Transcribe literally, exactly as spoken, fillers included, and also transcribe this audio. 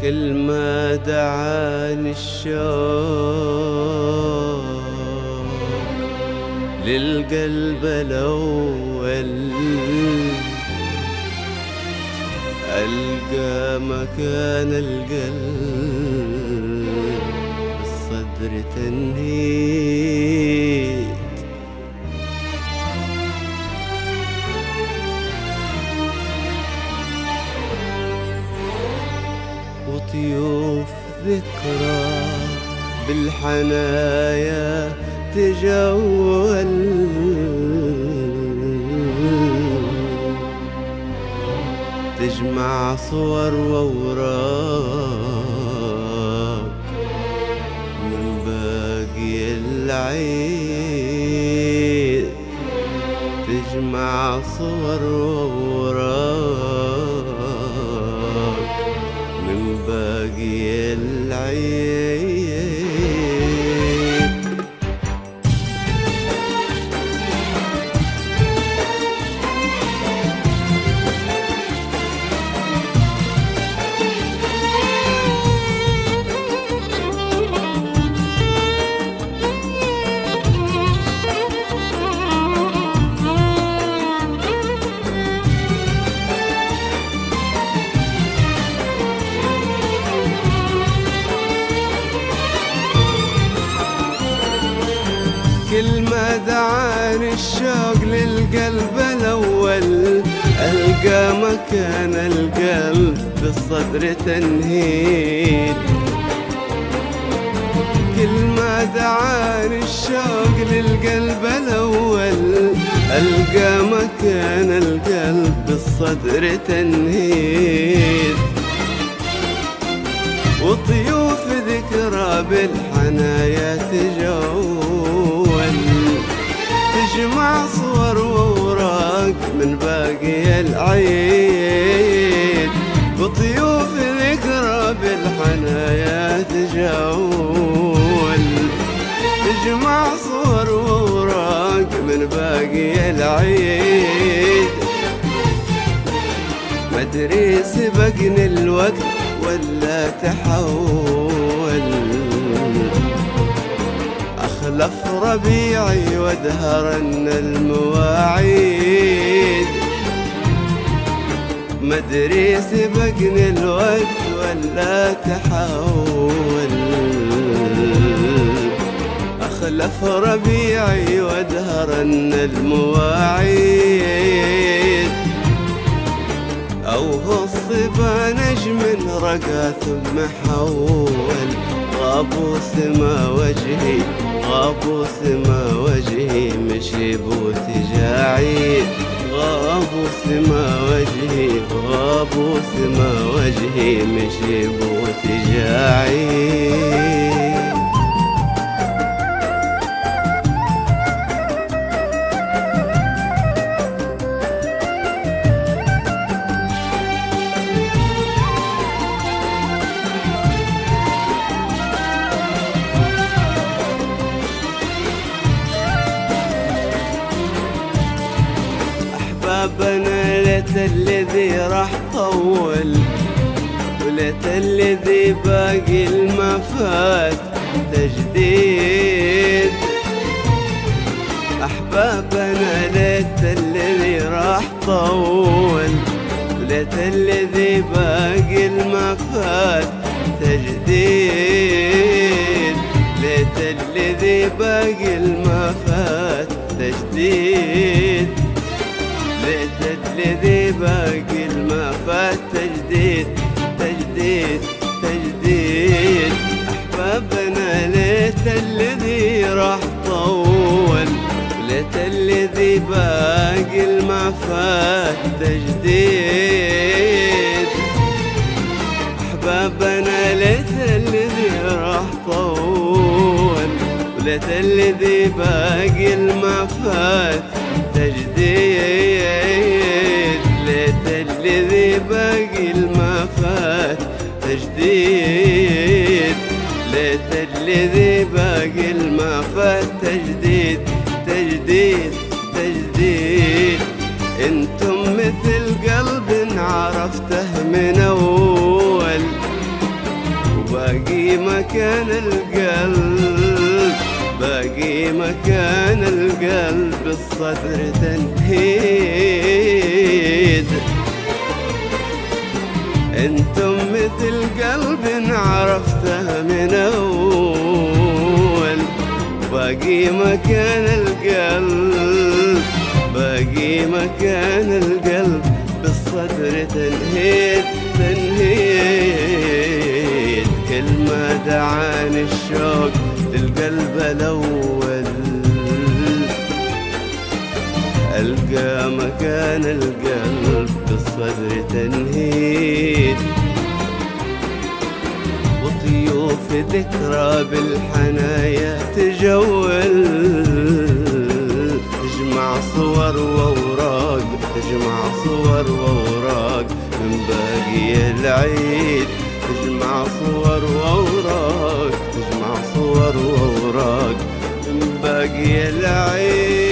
كل ما دعاني الشوق للقلب الأول ألقى مكان القلب بالصدر تنهيد. وطيوف ذكرى بالحنايا تجول تجمع صور وأوراق من باقي العيد، تجمع صور وأوراق من باقي العيد. كل ما دعاني الشوق للقلب الأول ألقى مكان القلب بالصدر تنهيد. كل ما دعاني الشوق للقلب الأول ألقى مكان القلب بالصدر تنهيد. وطيوف ذكرى بالحنايا تجول تجمع صور وأوراق من باقي العيد. وطيوف ذكرى بالحنايا تجول تجمع صور وأوراق من باقي العيد. مدري سبقني الوقت ولا تحول أخلف ربيعي وادهرن المواعيد. مدري سبقني الوقت ولا تحول أخلف ربيعي وادهرن المواعيد. أو الصبا نجم رقى ثم حول غابوا سما وجهي غابوا سما وجهي مشي بوتجاعيد. غابوا سما وجهي غابوا سما وجهي مشي بوتجاعيد. أحبابنا ليت الذي راح طول وليت الذي باقي المفات تجديد. أحبابنا ليت الذي راح طول وليت الذي باقي المفات تجديد. ليت الذي باقي المفات تجديد. ليت الذي باقي المفات تجديد تجديد تجديد. أحبابنا ليت الذي راح طول ليت الذي باقي المفات تجديد. أحبابنا ليت الذي راح طول ليت الذي باقي المفات تجديد. ليت الذي باقي المفات تجديد. ليت الذي باقي المفات تجديد تجديد تجديد. انتم مثل قلب عرفته من اول باقي مكان القلب، باقي مكان القلب الصدر تنهيد. انتم مثل قلب عرفته من اول، باقي مكان القلب، باقي مكان القلب بالصدر تنهيد تنهيد. كل ما دعاني الشوق للقلب الأول، ألقى مكان القلب بالصدر تنهيد. وطيوف ذكرى بالحنايا تجول، تجمع صور وأوراق، تجمع صور وأوراق من باقي العيد. تجمع صور وأوراق، تجمع صور وأوراق من باقي العيد.